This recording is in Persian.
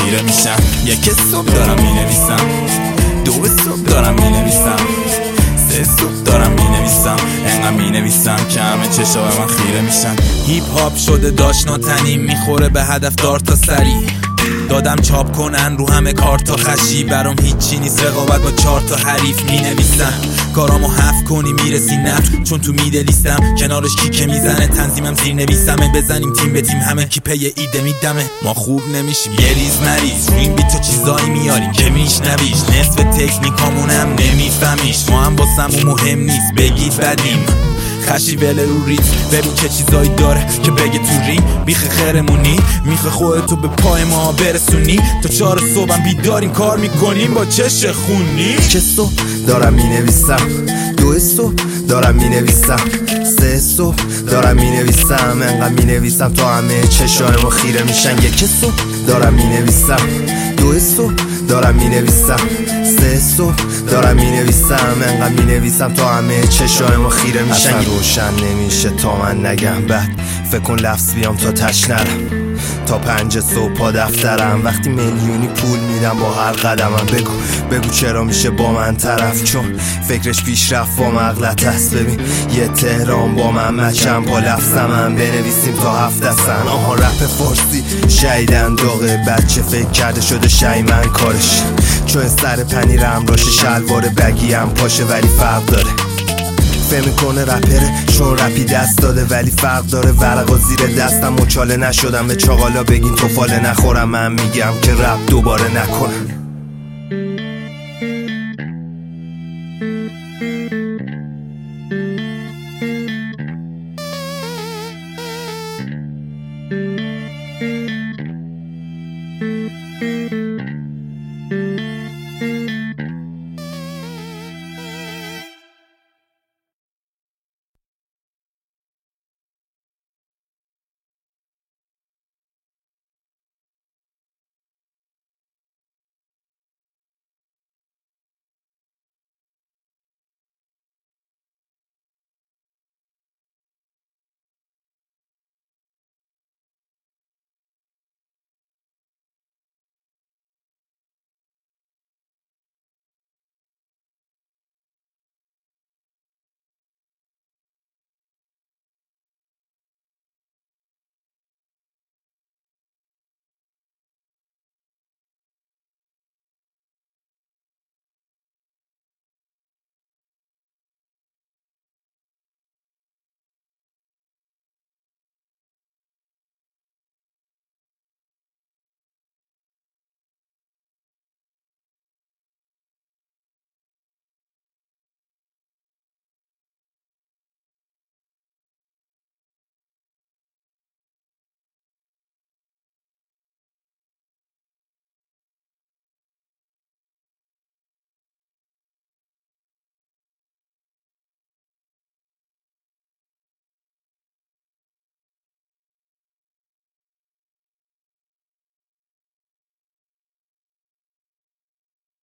خیره میشم. یک صبح دارم مینویسم، دو صبح دارم مینویسم، سه صبح دارم مینویسم. انقدر مینویسم که همه چشا به من خیره میشن. هیپ هاپ شده داشناتنی، میخوره به هدف دار تا سری. دادم چاپ کنن رو همه کار تا خشی، برام هیچی نیست رقابت با 4 تا حریف. مینویسم کارامو حف کنی میرسی نه، چون تو میدلیستم کنارش کیکه میزنه. تنظیمم زیر نویسمه، بزنیم تیم به تیم همه کی پی ایده میدمه. ما خوب نمیشیم یه ریز مریض، روی این بیت تو چیزایی میاریم که میشنویش. نصف تکنیکامونم نمیفهمیش، ما هم باسمون مهم نیست بگید بدیم. خشی وله رو ریت، ببین چه چیزایی داره که بگه تو ریم. بیخ خیرمونی میخه خودتو به پای ما برسونی. تا 4 صبحم بیداریم کار میکنیم با چش خونی. که صبح دارم مینویسم، 2 صبح دارم مینویسم، 3 صبح دارم مینویسم. انقدر مینویسم تا همه چشای ما خیره میشن. 1 صبح دارم مینویسم، 2 صبح دارم مینویسم، 3 صبح دارم مینویسم. انقدر مینویسم تا همه چشای ما خیره میشن. اصلا روشن نمیشه تا من نگم، بعد فکر کن لفظ بیام تا تش نرم. تا 5 صبح پا دفترم، وقتی میلیونی پول میدم با هر قدمم. بگو چرا میشه با من طرف، چون فکرش پیشرفت با مغلط است. ببین یه تهران با من مچم پا لفظمم، بنویسیم تا 7 دستن. آها رپ فارسی شیدن داغه، بچه فکر کرده شده شیمن کارش. چون سر پنیرم راشه شلوار بگیم پاشه، ولی فرق داره. فهم میکنه رپره چون رپی دست داده، ولی فرق داره. ورقا زیر دستم مچاله نشدم، به چاقالا بگین توفاله نخورم. من میگم که رپ دوباره نکنم.